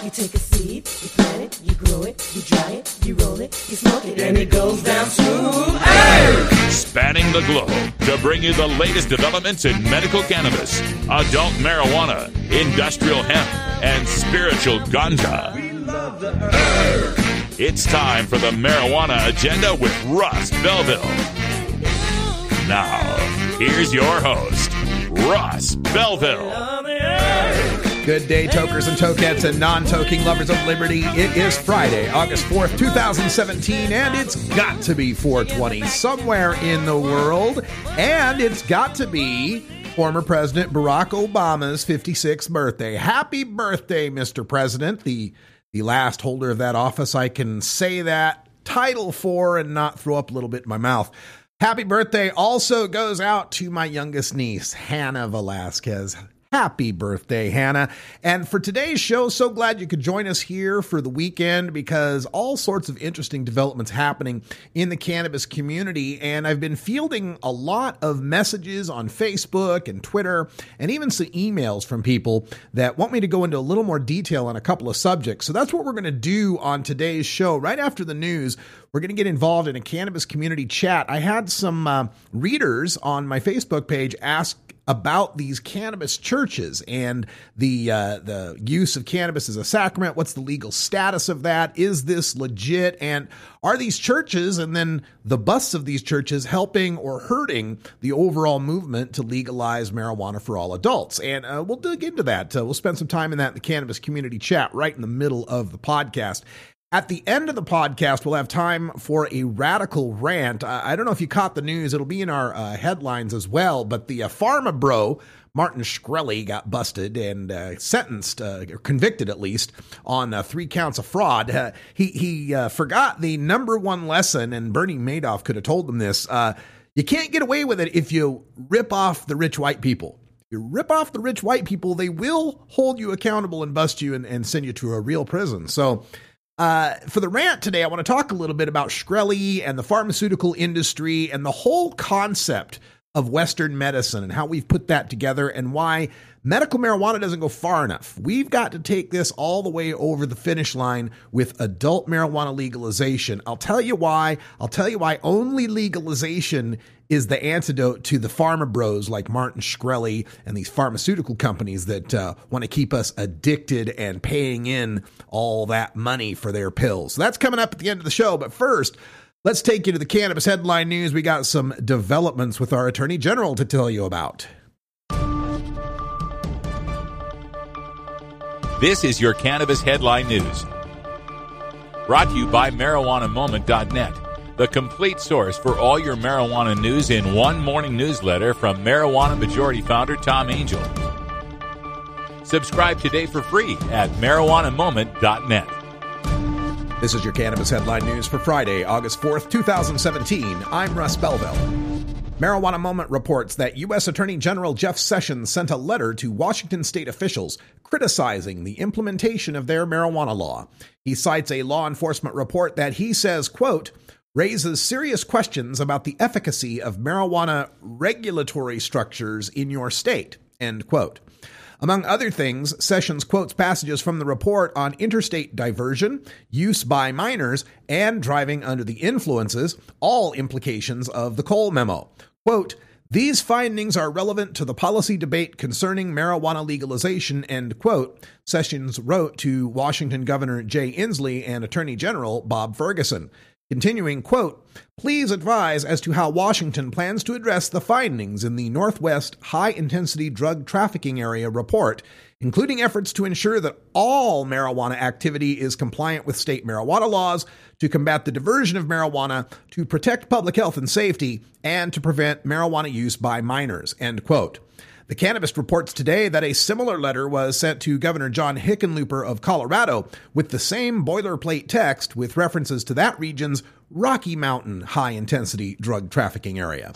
You take a seed, you plant it, you grow it, you dry it, you roll it, you smoke it, and it goes down smooth. Hey! Spanning the globe to bring you the latest developments in medical cannabis, adult marijuana, industrial hemp, and spiritual ganja. It's time for the Marijuana Agenda with Russ Belville. Now, here's your host, Russ Belville. Good day, tokers and tokettes and non-toking lovers of liberty. It is Friday, August 4th, 2017, and it's got to be 420 somewhere in the world. And it's got to be former President Barack Obama's 56th birthday. Happy birthday, Mr. President, the last holder of that office I can say that title for and not throw up a little bit in my mouth. Happy birthday also goes out to my youngest niece, Hannah Velasquez. Happy birthday, Hannah. And for today's show, so glad you could join us here for the weekend because all sorts of interesting developments happening in the cannabis community. And I've been fielding a lot of messages on Facebook and Twitter and even some emails from people that want me to go into a little more detail on a couple of subjects. So that's what we're going to do on today's show. Right after the news, we're going to get involved in a cannabis community chat. I had some readers on my Facebook page ask about these cannabis churches and the use of cannabis as a sacrament. What's the legal status of that? Is this legit? And are these churches and then the busts of these churches helping or hurting the overall movement to legalize marijuana for all adults? And we'll dig into that. We'll spend some time in that in the cannabis community chat right in the middle of the podcast. At the end of the podcast, we'll have time for a radical rant. I don't know if you caught the news. It'll be in our headlines as well. But the pharma bro, Martin Shkreli, got busted and sentenced, or convicted at least, on 3 counts of fraud. He forgot the number one lesson, and Bernie Madoff could have told them this. You can't get away with it if you rip off the rich white people. You rip off the rich white people, they will hold you accountable and bust you and send you to a real prison. So for the rant today, I want to talk a little bit about Shkreli and the pharmaceutical industry and the whole concept of Western medicine and how we've put that together and why medical marijuana doesn't go far enough. We've got to take this all the way over the finish line with adult marijuana legalization. I'll tell you why. I'll tell you why only legalization is the antidote to the pharma bros like Martin Shkreli and these pharmaceutical companies that want to keep us addicted and paying in all that money for their pills. So that's coming up at the end of the show. But first, let's take you to the cannabis headline news. We got some developments with our Attorney General to tell you about. This is your Cannabis Headline News. Brought to you by MarijuanaMoment.net, the complete source for all your marijuana news in one morning newsletter from Marijuana Majority Founder Tom Angel. Subscribe today for free at MarijuanaMoment.net. This is your Cannabis Headline News for Friday, August 4th, 2017. I'm Russ Belville. Marijuana Moment reports that U.S. Attorney General Jeff Sessions sent a letter to Washington state officials criticizing the implementation of their marijuana law. He cites a law enforcement report that he says, quote, raises serious questions about the efficacy of marijuana regulatory structures in your state, end quote. Among other things, Sessions quotes passages from the report on interstate diversion, use by minors, and driving under the influences, all implications of the Cole memo. Quote, these findings are relevant to the policy debate concerning marijuana legalization, end quote, Sessions wrote to Washington Governor Jay Inslee and Attorney General Bob Ferguson. Continuing, quote, please advise as to how Washington plans to address the findings in the Northwest High-Intensity Drug Trafficking Area report, including efforts to ensure that all marijuana activity is compliant with state marijuana laws, to combat the diversion of marijuana, to protect public health and safety, and to prevent marijuana use by minors, end quote. The Cannabist reports today that a similar letter was sent to Governor John Hickenlooper of Colorado with the same boilerplate text with references to that region's Rocky Mountain high-intensity drug trafficking area.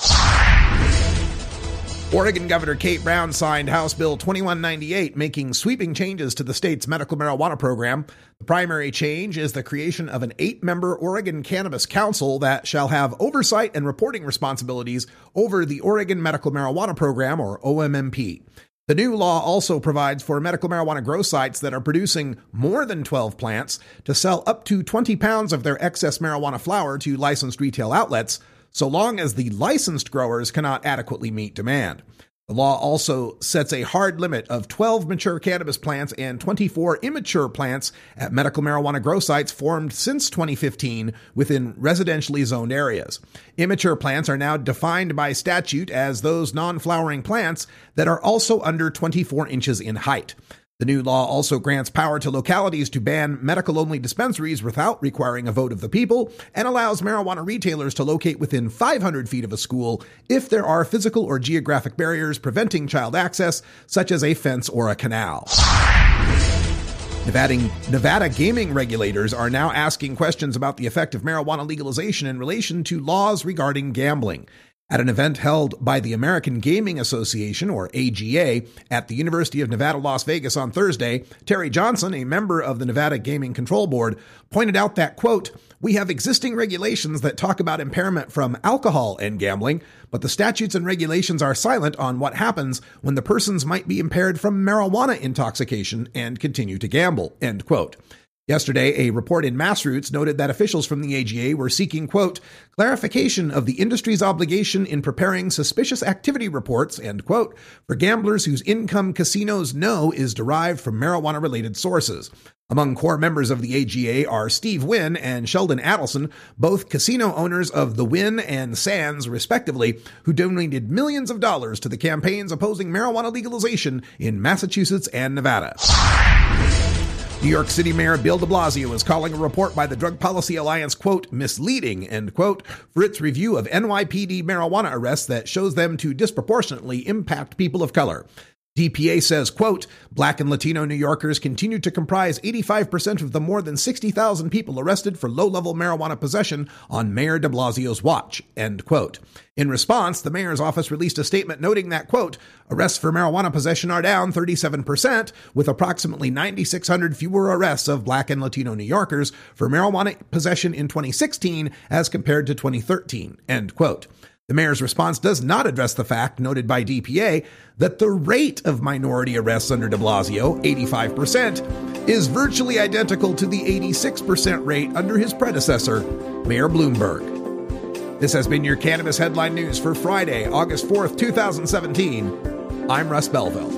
Oregon Governor Kate Brown signed House Bill 2198, making sweeping changes to the state's medical marijuana program. The primary change is the creation of an 8-member Oregon Cannabis Council that shall have oversight and reporting responsibilities over the Oregon Medical Marijuana Program, or OMMP. The new law also provides for medical marijuana grow sites that are producing more than 12 plants to sell up to 20 pounds of their excess marijuana flower to licensed retail outlets, so long as the licensed growers cannot adequately meet demand. The law also sets a hard limit of 12 mature cannabis plants and 24 immature plants at medical marijuana grow sites formed since 2015 within residentially zoned areas. Immature plants are now defined by statute as those non-flowering plants that are also under 24 inches in height. The new law also grants power to localities to ban medical-only dispensaries without requiring a vote of the people and allows marijuana retailers to locate within 500 feet of a school if there are physical or geographic barriers preventing child access, such as a fence or a canal. Nevada gaming regulators are now asking questions about the effect of marijuana legalization in relation to laws regarding gambling. At an event held by the American Gaming Association, or AGA, at the University of Nevada, Las Vegas on Thursday, Terry Johnson, a member of the Nevada Gaming Control Board, pointed out that, quote, "We have existing regulations that talk about impairment from alcohol and gambling, but the statutes and regulations are silent on what happens when the persons might be impaired from marijuana intoxication and continue to gamble," end quote. Yesterday, a report in Massroots noted that officials from the AGA were seeking, quote, "clarification of the industry's obligation in preparing suspicious activity reports," end quote, for gamblers whose income casinos know is derived from marijuana-related sources. Among core members of the AGA are Steve Wynn and Sheldon Adelson, both casino owners of the Wynn and Sands, respectively, who donated millions of dollars to the campaigns opposing marijuana legalization in Massachusetts and Nevada. New York City Mayor Bill de Blasio is calling a report by the Drug Policy Alliance, quote, "misleading," end quote, for its review of NYPD marijuana arrests that shows them to disproportionately impact people of color. DPA says, quote, "Black and Latino New Yorkers continue to comprise 85% of the more than 60,000 people arrested for low-level marijuana possession on Mayor de Blasio's watch," end quote. In response, the mayor's office released a statement noting that, quote, "arrests for marijuana possession are down 37%, with approximately 9,600 fewer arrests of Black and Latino New Yorkers for marijuana possession in 2016 as compared to 2013, end quote. The mayor's response does not address the fact, noted by DPA, that the rate of minority arrests under de Blasio, 85%, is virtually identical to the 86% rate under his predecessor, Mayor Bloomberg. This has been your Cannabis Headline News for Friday, August 4th, 2017. I'm Russ Belville.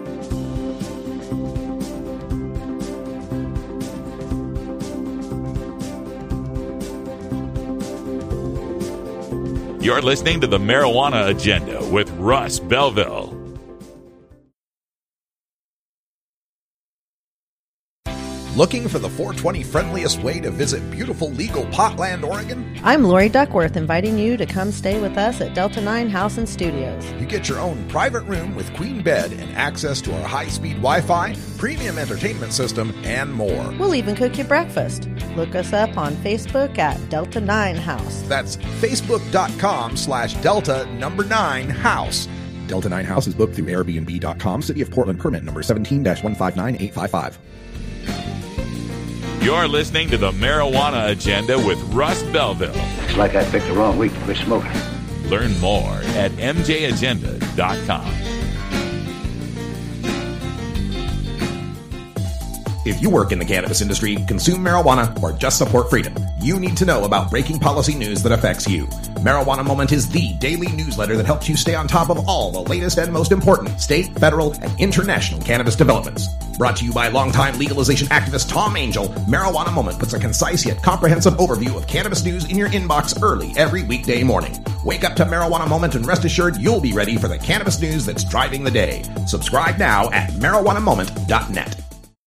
You're listening to the Marijuana Agenda with Russ Belville. Looking for the 420 friendliest way to visit beautiful legal Potland, Oregon? I'm Lori Duckworth, inviting you to come stay with us at Delta 9 House and Studios. You get your own private room with queen bed and access to our high-speed Wi-Fi, premium entertainment system, and more. We'll even cook you breakfast. Look us up on Facebook at Delta 9 House. That's facebook.com/Delta9House. Delta 9 House is booked through Airbnb.com, City of Portland permit number 17-159855. You're listening to the Marijuana Agenda with Russ Belville. It's like I picked the wrong week to quit smoking. Learn more at mjagenda.com. If you work in the cannabis industry, consume marijuana, or just support freedom, you need to know about breaking policy news that affects you. Marijuana Moment is the daily newsletter that helps you stay on top of all the latest and most important state, federal, and international cannabis developments. Brought to you by longtime legalization activist Tom Angel, Marijuana Moment puts a concise yet comprehensive overview of cannabis news in your inbox early every weekday morning. Wake up to Marijuana Moment and rest assured you'll be ready for the cannabis news that's driving the day. Subscribe now at marijuanamoment.net.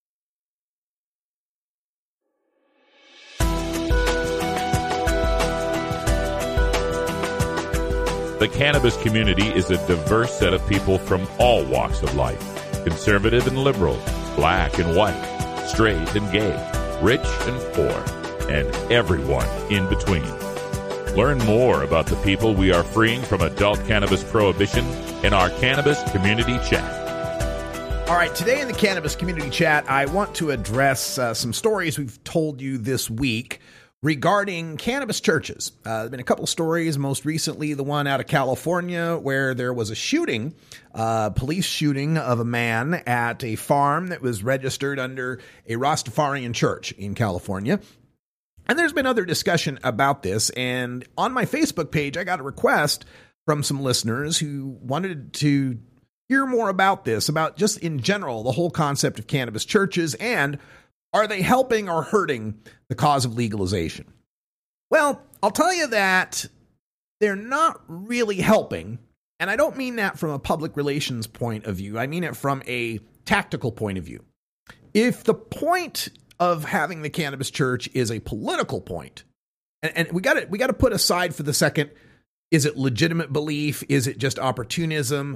The cannabis community is a diverse set of people from all walks of life. Conservative and liberal, black and white, straight and gay, rich and poor, and everyone in between. Learn more about the people we are freeing from adult cannabis prohibition in our Cannabis Community Chat. All right, today in the Cannabis Community Chat, I want to address some stories we've told you this week. regarding cannabis churches. There have been a couple of stories, most recently the one out of California where there was a shooting, police shooting of a man at a farm that was registered under a Rastafarian church in California. And there's been other discussion about this. And on my Facebook page, I got a request from some listeners who wanted to hear more about this, about just in general, the whole concept of cannabis churches, and are they helping or hurting the cause of legalization? Well, I'll tell you that they're not really helping. And I don't mean that from a public relations point of view. I mean it from a tactical point of view. If the point of having the cannabis church is a political point, and we got to put aside for the second, is it legitimate belief? Is it just opportunism?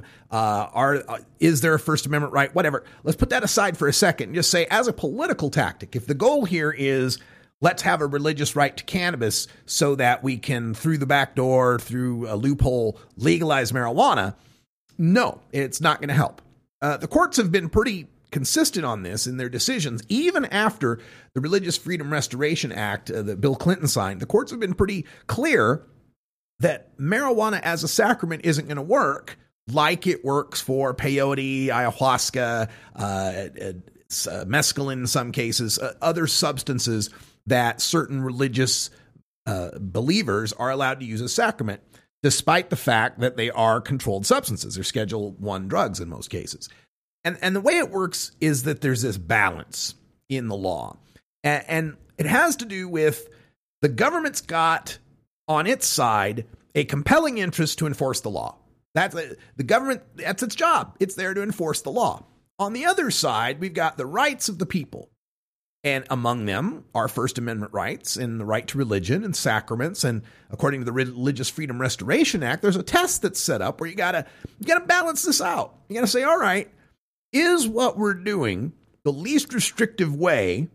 Is there a First Amendment right? Whatever. Let's put that aside for a second and just say, as a political tactic, if the goal here is let's have a religious right to cannabis so that we can, through the back door, through a loophole, legalize marijuana, no, it's not going to help. The courts have been pretty consistent on this in their decisions. Even after the Religious Freedom Restoration Act that Bill Clinton signed, the courts have been pretty clear that marijuana as a sacrament isn't going to work like it works for peyote, ayahuasca, mescaline in some cases, other substances that certain religious believers are allowed to use as sacrament, despite the fact that they are controlled substances. They're Schedule I drugs in most cases. And the way it works is that there's this balance in the law. And it has to do with the government's got on its side a compelling interest to enforce the law. The government, that's its job. It's there to enforce the law. On the other side, we've got the rights of the people. And among them are First Amendment rights and the right to religion and sacraments. And according to the Religious Freedom Restoration Act, there's a test that's set up where you gotta balance this out. You gotta say, all right, is what we're doing the least restrictive way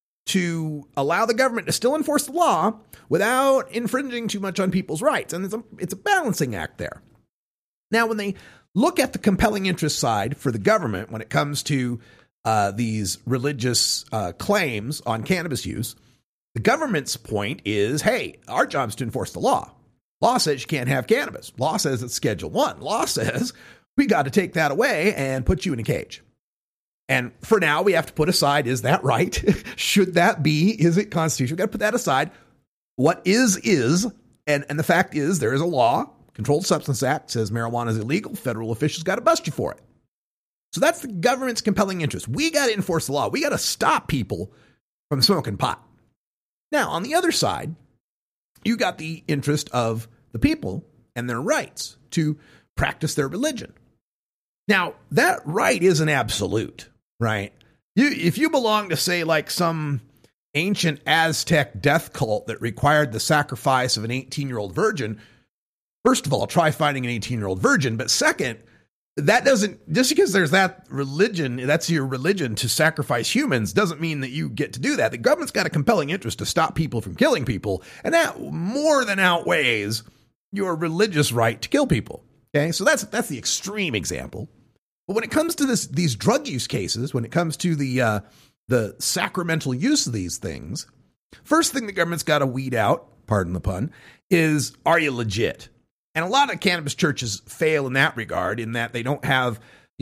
to allow the government to still enforce the law without infringing too much on people's rights? And it's a balancing act there. Now, when they look at the compelling interest side for the government when it comes to these religious claims on cannabis use, the government's point is, hey, our job is to enforce the law. Law says you can't have cannabis. Law says it's Schedule I. Law says we got to take that away and put you in a cage. And for now, we have to put aside, is that right? Should that be? Is it constitutional? We've got to put that aside. What is. And the fact is, there is a law. Controlled Substance Act says marijuana is illegal. Federal officials got to bust you for it. So that's the government's compelling interest. We got to enforce the law. We got to stop people from smoking pot. Now, on the other side, you got the interest of the people and their rights to practice their religion. Now, that right isn't absolute, right? If you belong to, say, like some ancient Aztec death cult that required the sacrifice of an 18-year-old virgin, first of all, try finding an 18-year-old virgin. But second, that doesn't, just because there's that religion, that's your religion to sacrifice humans, doesn't mean that you get to do that. The government's got a compelling interest to stop people from killing people, and that more than outweighs your religious right to kill people. Okay, so that's the extreme example. But when it comes to these drug use cases, when it comes to the sacramental use of these things, first thing the government's got to weed out, pardon the pun, is, are you legit? And a lot of cannabis churches fail in that regard, in that they don't have,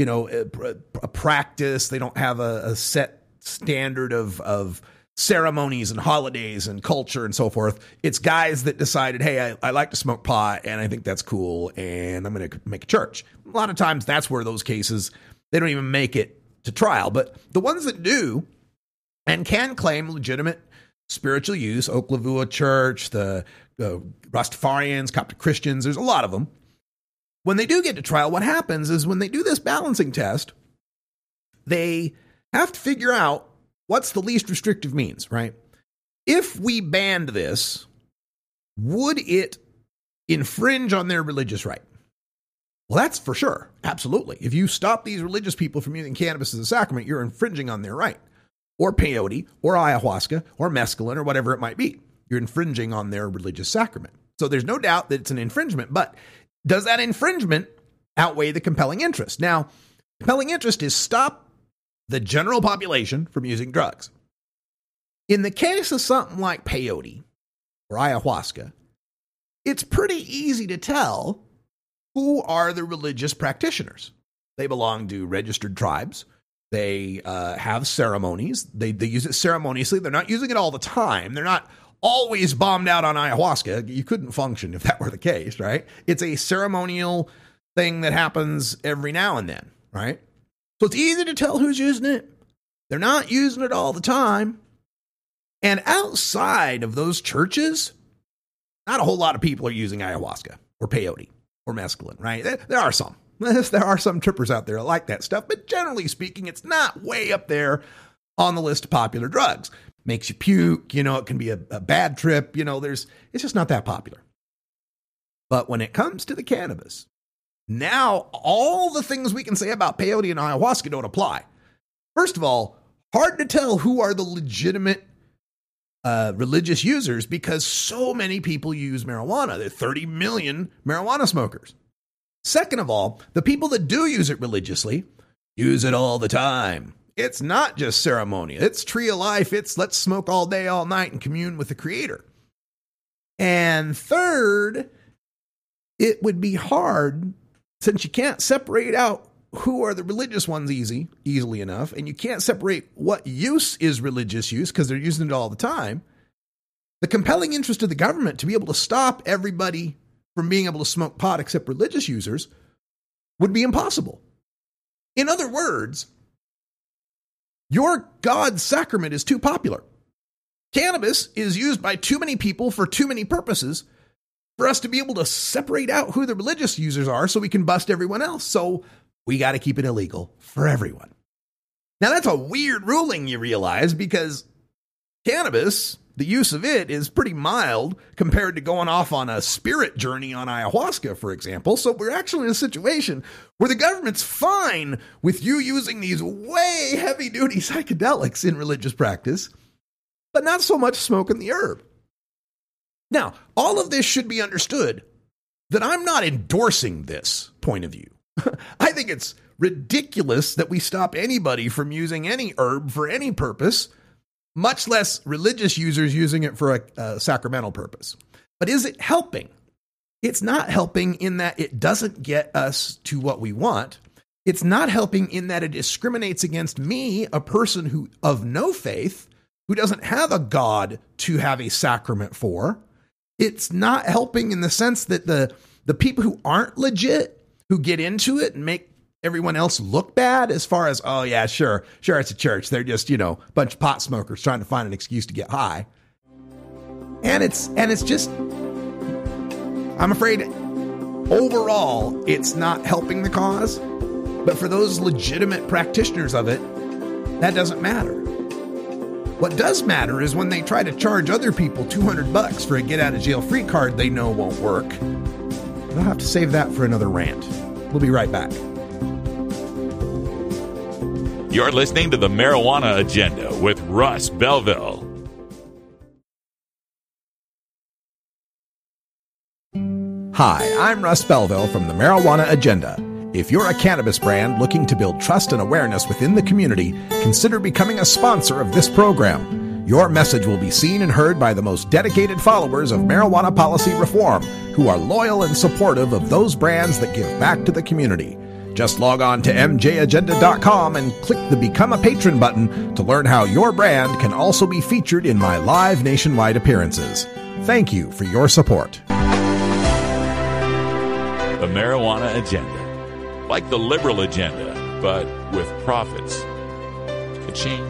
a practice. They don't have a set standard of ceremonies and holidays and culture and so forth. It's guys that decided, hey, I like to smoke pot and I think that's cool and I'm going to make a church. A lot of times that's where those cases, they don't even make it to trial. But the ones that do and can claim legitimate spiritual use, Oklavua Church, the Rastafarians, Coptic Christians, there's a lot of them. When they do get to trial, what happens is when they do this balancing test, they have to figure out what's the least restrictive means, right? If we banned this, would it infringe on their religious right? Well, that's for sure. Absolutely. If you stop these religious people from using cannabis as a sacrament, you're infringing on their right. Or peyote, or ayahuasca, or mescaline, or whatever it might be. You're infringing on their religious sacrament. So there's no doubt that it's an infringement, but does that infringement outweigh the compelling interest? Now, compelling interest is stop the general population from using drugs. In the case of something like peyote, or ayahuasca, it's pretty easy to tell who are the religious practitioners. They belong to registered tribes. They have ceremonies. They use it ceremoniously. They're not using it all the time. They're not always bombed out on ayahuasca. You couldn't function if that were the case, right? It's a ceremonial thing that happens every now and then, right? So it's easy to tell who's using it. They're not using it all the time. And outside of those churches, not a whole lot of people are using ayahuasca or peyote or mescaline, right? There are some. There are some trippers out there that like that stuff, but generally speaking, it's not way up there on the list of popular drugs. Makes you puke, it can be a bad trip, it's just not that popular. But when it comes to the cannabis, now all the things we can say about peyote and ayahuasca don't apply. First of all, hard to tell who are the legitimate religious users because so many people use marijuana. There are 30 million marijuana smokers. Second of all, the people that do use it religiously use it all the time. It's not just ceremonial. It's tree of life. It's let's smoke all day, all night and commune with the Creator. And third, it would be hard since you can't separate out who are the religious ones easily enough, and you can't separate what use is religious use because they're using it all the time. The compelling interest of the government to be able to stop everybody from being able to smoke pot except religious users would be impossible. In other words, your God's sacrament is too popular. Cannabis is used by too many people for too many purposes for us to be able to separate out who the religious users are so we can bust everyone else. So we got to keep it illegal for everyone. Now, that's a weird ruling, you realize, because cannabis, the use of it is pretty mild compared to going off on a spirit journey on ayahuasca, for example. So we're actually in a situation where the government's fine with you using these way heavy-duty psychedelics in religious practice, but not so much smoking the herb. Now, all of this should be understood that I'm not endorsing this point of view. I think it's ridiculous that we stop anybody from using any herb for any purpose, much less religious users using it for a sacramental purpose. But is it helping? It's not helping in that it doesn't get us to what we want. It's not helping in that it discriminates against me, a person who of no faith, who doesn't have a God to have a sacrament for. It's not helping in the sense that the people who aren't legit, who get into it and make everyone else look bad as far as, oh yeah, sure, it's a church. They're just, a bunch of pot smokers trying to find an excuse to get high. And it's just, I'm afraid overall, it's not helping the cause. But for those legitimate practitioners of it, that doesn't matter. What does matter is when they try to charge other people $200 for a get out of jail free card they know won't work. I'll have to save that for another rant. We'll be right back. You're listening to the Marijuana Agenda with Russ Belville. Hi, I'm Russ Belville from the Marijuana Agenda. If you're a cannabis brand looking to build trust and awareness within the community, consider becoming a sponsor of this program. Your message will be seen and heard by the most dedicated followers of marijuana policy reform, who are loyal and supportive of those brands that give back to the community. Just log on to mjagenda.com and click the Become a Patron button to learn how your brand can also be featured in my live nationwide appearances. Thank you for your support. The Marijuana Agenda. Like the liberal agenda, but with profits. Ka-ching.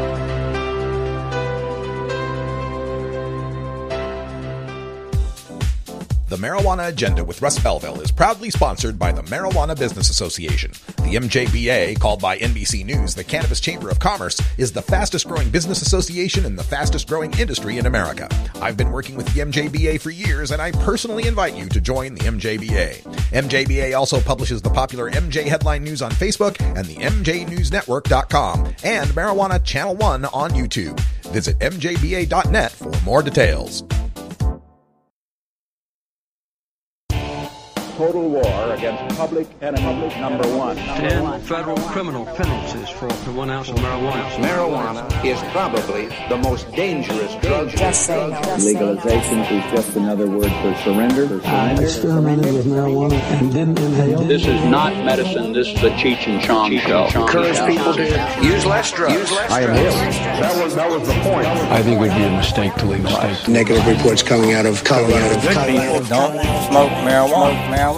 The Marijuana Agenda with Russ Belville is proudly sponsored by the Marijuana Business Association. The MJBA, called by NBC News the Cannabis Chamber of Commerce, is the fastest-growing business association and the fastest-growing industry in America. I've been working with the MJBA for years, and I personally invite you to join the MJBA. MJBA also publishes the popular MJ Headline News on Facebook and the MJNewsNetwork.com and Marijuana Channel 1 on YouTube. Visit mjba.net for more details. total war against public enemy number one. 10 federal criminal penalties for up to 1 ounce of marijuana. Marijuana is probably the most dangerous drug. Legalization is just another word for surrender. I experimented with marijuana and didn't inhale. This is not medicine. This is the Cheech and Chong show. Encourage people to use less drugs. I am ill. That was the point. I think it would be a mistake to legalize. Negative reports coming out of Colorado. People don't smoke marijuana.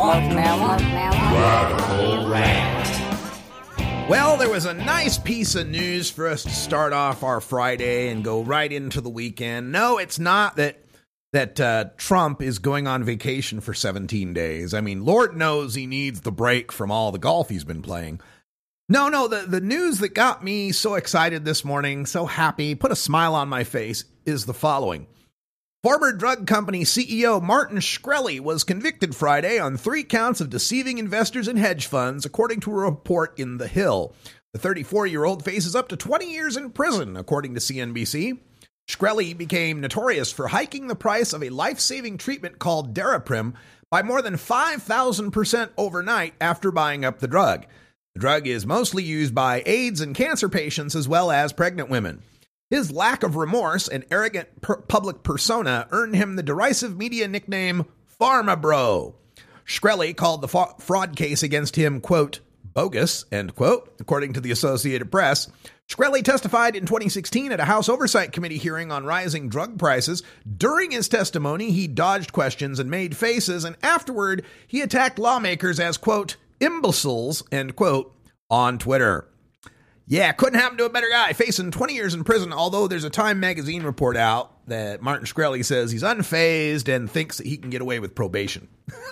Well, there was a nice piece of news for us to start off our Friday and go right into the weekend. No, it's not that Trump is going on vacation for 17 days. I mean, Lord knows he needs the break from all the golf he's been playing. No, the news that got me so excited this morning, so happy, put a smile on my face, is the following. Former drug company CEO Martin Shkreli was convicted Friday on 3 counts of deceiving investors and hedge funds, according to a report in The Hill. The 34-year-old faces up to 20 years in prison, according to CNBC. Shkreli became notorious for hiking the price of a life-saving treatment called Daraprim by more than 5,000% overnight after buying up the drug. The drug is mostly used by AIDS and cancer patients as well as pregnant women. His lack of remorse and arrogant public persona earned him the derisive media nickname Pharma Bro. Shkreli called the fraud case against him, quote, bogus, end quote, according to the Associated Press. Shkreli testified in 2016 at a House Oversight Committee hearing on rising drug prices. During his testimony, he dodged questions and made faces, and afterward, he attacked lawmakers as, quote, imbeciles, end quote, on Twitter. Yeah, couldn't happen to a better guy, facing 20 years in prison, although there's a Time magazine report out that Martin Shkreli says he's unfazed and thinks that he can get away with probation.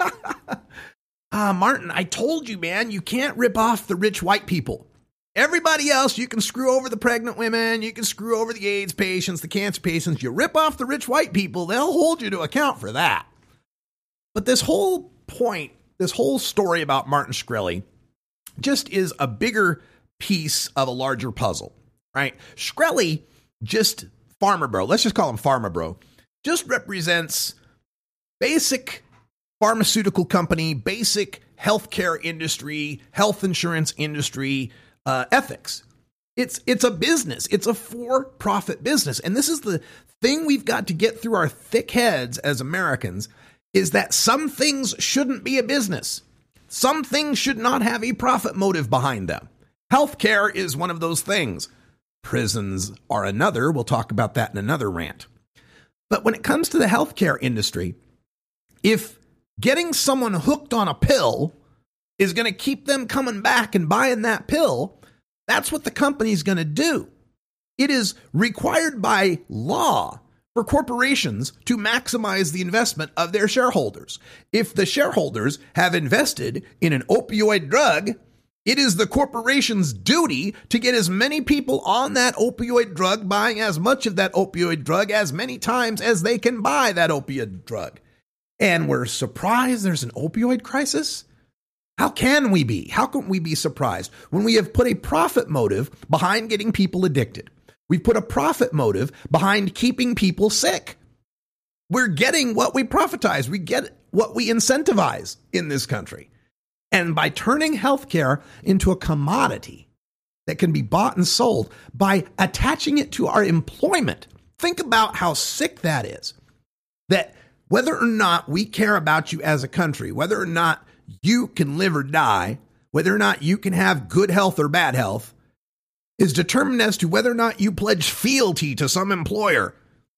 Martin, I told you, man, you can't rip off the rich white people. Everybody else, you can screw over the pregnant women, you can screw over the AIDS patients, the cancer patients. You rip off the rich white people, they'll hold you to account for that. But this whole point, this whole story about Martin Shkreli just is a bigger piece of a larger puzzle, right? Shkreli, just Pharma Bro, let's just call him Pharma Bro, just represents basic pharmaceutical company, basic healthcare industry, health insurance industry ethics. It's a business. It's a for-profit business. And this is the thing we've got to get through our thick heads as Americans, is that some things shouldn't be a business. Some things should not have a profit motive behind them. Healthcare is one of those things. Prisons are another. We'll talk about that in another rant. But when it comes to the healthcare industry, if getting someone hooked on a pill is going to keep them coming back and buying that pill, that's what the company's going to do. It is required by law for corporations to maximize the investment of their shareholders. If the shareholders have invested in an opioid drug, it is the corporation's duty to get as many people on that opioid drug, buying as much of that opioid drug as many times as they can buy that opioid drug. And we're surprised there's an opioid crisis? How can we be? How can we be surprised when we have put a profit motive behind getting people addicted? We've put a profit motive behind keeping people sick. We're getting what we profitize. We get what we incentivize in this country. And by turning healthcare into a commodity that can be bought and sold, by attaching it to our employment, think about how sick that is. That whether or not we care about you as a country, whether or not you can live or die, whether or not you can have good health or bad health, is determined as to whether or not you pledge fealty to some employer,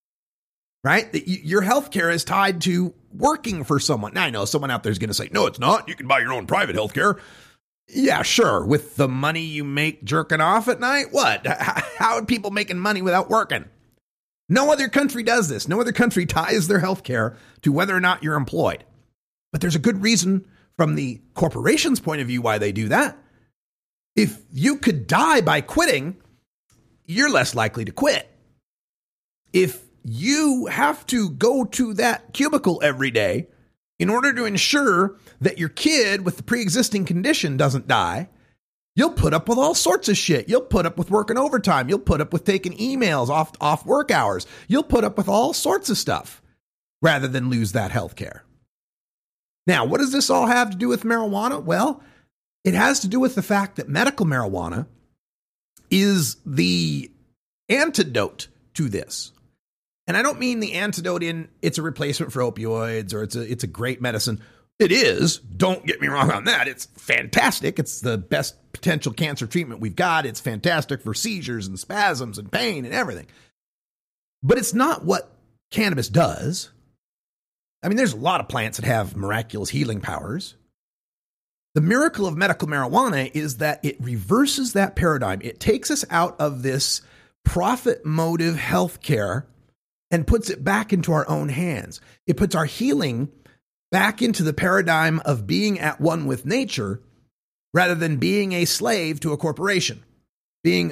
right? That your health care is tied to working for someone. Now, I know someone out there is going to say, no, it's not. You can buy your own private health care. Yeah, sure. With the money you make jerking off at night, what? How are people making money without working? No other country does this. No other country ties their health care to whether or not you're employed. But there's a good reason from the corporation's point of view why they do that. If you could die by quitting, you're less likely to quit. If you have to go to that cubicle every day in order to ensure that your kid with the pre-existing condition doesn't die, you'll put up with all sorts of shit. You'll put up with working overtime. You'll put up with taking emails off work hours. You'll put up with all sorts of stuff rather than lose that health care. Now, what does this all have to do with marijuana? Well, it has to do with the fact that medical marijuana is the antidote to this. And I don't mean the antidote in it's a replacement for opioids or it's a great medicine. It is. Don't get me wrong on that. It's fantastic. It's the best potential cancer treatment we've got. It's fantastic for seizures and spasms and pain and everything. But it's not what cannabis does. I mean, there's a lot of plants that have miraculous healing powers. The miracle of medical marijuana is that it reverses that paradigm. It takes us out of this profit motive healthcare and puts it back into our own hands. It puts our healing back into the paradigm of being at one with nature rather than being a slave to a corporation, being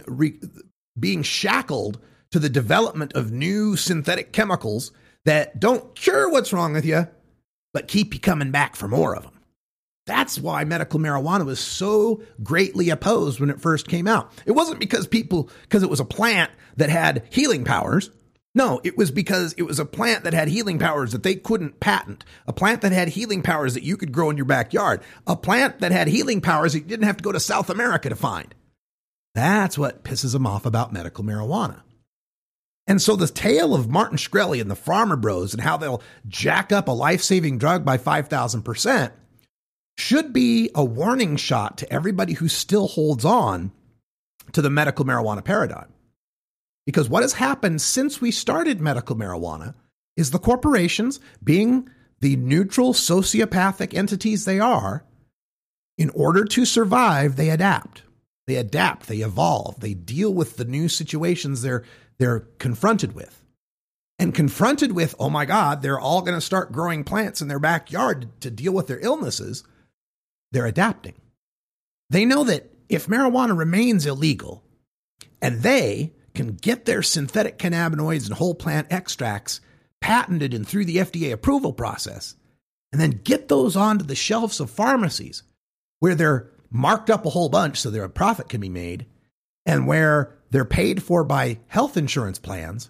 shackled to the development of new synthetic chemicals that don't cure what's wrong with you, but keep you coming back for more of them. That's why medical marijuana was so greatly opposed when it first came out. It wasn't because it was a plant that had healing powers. No, it was because it was a plant that had healing powers that they couldn't patent. A plant that had healing powers that you could grow in your backyard. A plant that had healing powers that you didn't have to go to South America to find. That's what pisses them off about medical marijuana. And so the tale of Martin Shkreli and the Farmer Bros and how they'll jack up a life-saving drug by 5,000% should be a warning shot to everybody who still holds on to the medical marijuana paradigm. Because what has happened since we started medical marijuana is the corporations, being the neutral sociopathic entities they are, in order to survive, they adapt. They adapt, they evolve, they deal with the new situations they're confronted with. And confronted with, oh my God, they're all going to start growing plants in their backyard to deal with their illnesses, they're adapting. They know that if marijuana remains illegal and they can get their synthetic cannabinoids and whole plant extracts patented and through the FDA approval process, and then get those onto the shelves of pharmacies where they're marked up a whole bunch so their profit can be made, and where they're paid for by health insurance plans,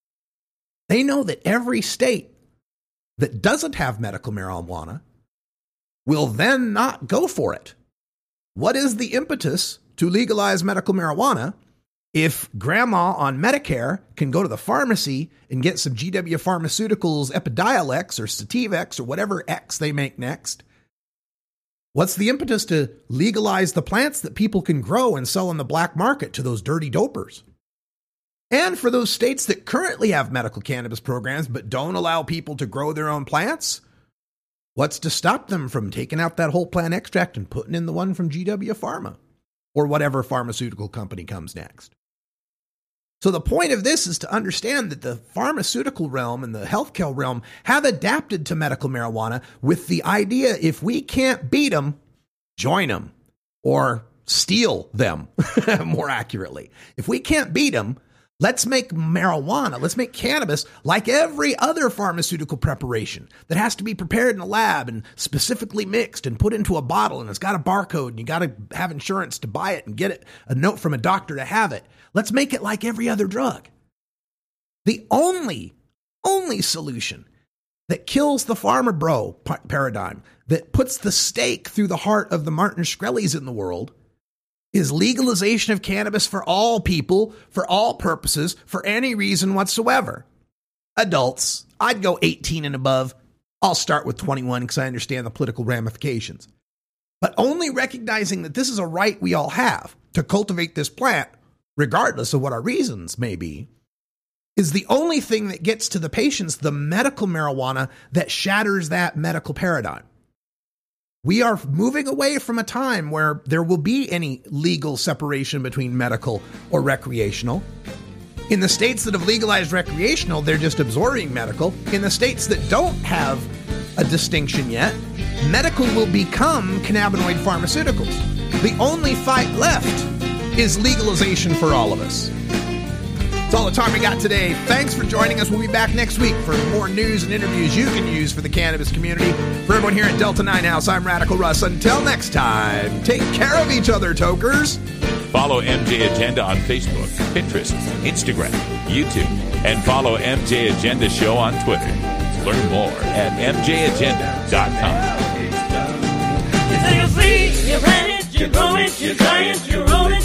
they know that every state that doesn't have medical marijuana will then not go for it. What is the impetus to legalize medical marijuana if grandma on Medicare can go to the pharmacy and get some GW Pharmaceuticals Epidiolex or Sativex or whatever X they make next? What's the impetus to legalize the plants that people can grow and sell in the black market to those dirty dopers? And for those states that currently have medical cannabis programs but don't allow people to grow their own plants, what's to stop them from taking out that whole plant extract and putting in the one from GW Pharma or whatever pharmaceutical company comes next? So the point of this is to understand that the pharmaceutical realm and the healthcare realm have adapted to medical marijuana with the idea if we can't beat them, join them or steal them, more accurately. If we can't beat them, let's make marijuana, let's make cannabis like every other pharmaceutical preparation that has to be prepared in a lab and specifically mixed and put into a bottle, and it's got a barcode and you got to have insurance to buy it and get it, a note from a doctor to have it. Let's make it like every other drug. The only solution that kills the farmer bro paradigm, that puts the stake through the heart of the Martin Shkrelis in the world, is legalization of cannabis for all people, for all purposes, for any reason whatsoever. Adults, I'd go 18 and above. I'll start with 21 because I understand the political ramifications. But only recognizing that this is a right we all have to cultivate this plant, regardless of what our reasons may be, is the only thing that gets to the patients the medical marijuana that shatters that medical paradigm. We are moving away from a time where there will be any legal separation between medical or recreational. In the states that have legalized recreational, they're just absorbing medical. In the states that don't have a distinction yet, medical will become cannabinoid pharmaceuticals. The only fight left is legalization for all of us. That's all the time we got today. Thanks for joining us. We'll be back next week for more news and interviews you can use for the cannabis community. For everyone here at Delta 9 House, I'm Radical Russ. Until next time, take care of each other, tokers. Follow MJ Agenda on Facebook, Pinterest, Instagram, YouTube, and follow MJ Agenda Show on Twitter. Learn more at mjagenda.com. You plant it, you grow it, you dry it, you roll it.